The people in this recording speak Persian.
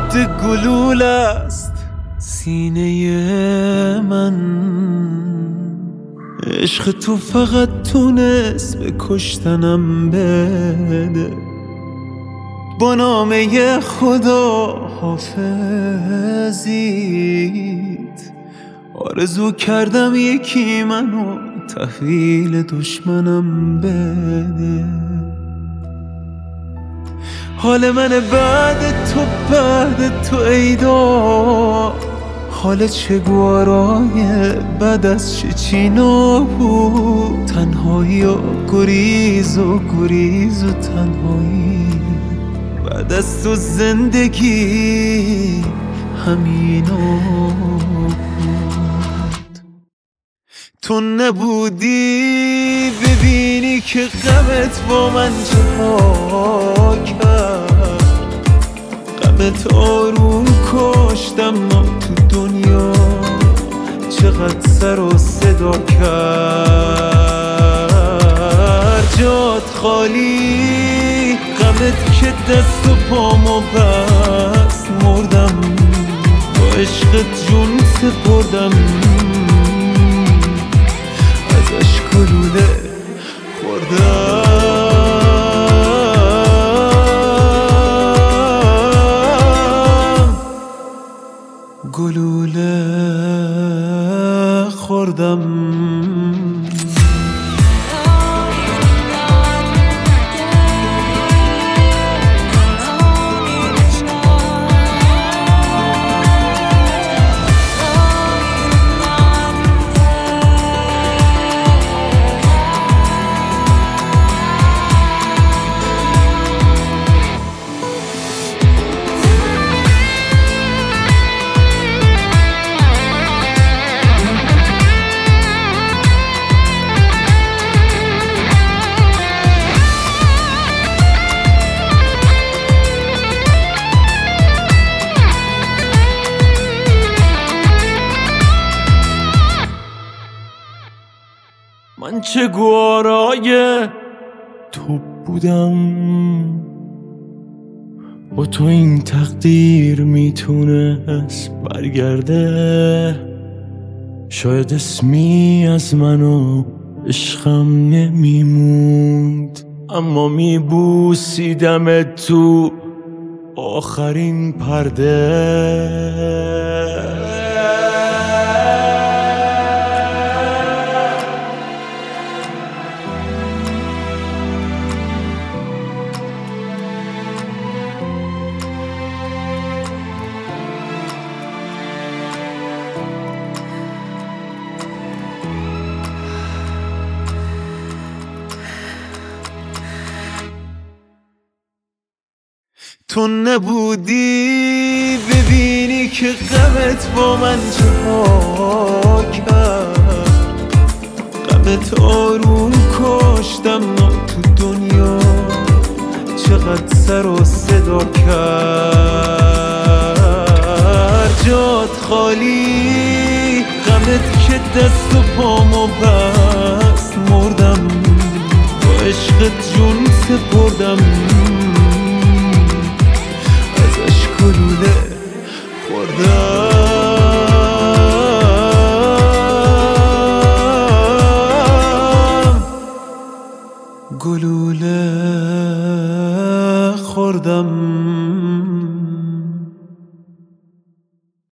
حد گلوله است سینه من. عشق تو فقط تونست به کشتنم بده. با نامه خدا حافظیت آرزو کردم یکی منو تحویل دشمنم بده. حال من بعد تو ایدا، حال چگوارای بعد از چچینا بود. تنهایی و گریز و تنهایی بعد از تو زندگی همینا بود. تو نبودی ببینی که غمت با من چها کرد. غمت آروم کشتم ما تو دنیا چقدر سر و صدا کرد. جات خالی غمت که دست و پامو بست. مردم با عشقت جون سپردم. ازش گلوله خوردم. گلوله خوردم. من چه گوارای تو بودم. با تو این تقدیر میتونست برگرده. شاید اسمی از من و عشقم نمیموند، اما میبوسیدم تو آخرین پرده. تو نبودی ببینی که غمت با من چها کرد. غمت آروم کشتم ما تو دنیا چقدر سر و صدا کرد. جات خالی غمت که دست و پامو بست. مردم با عشقت جون سپردم. گلوله خوردم.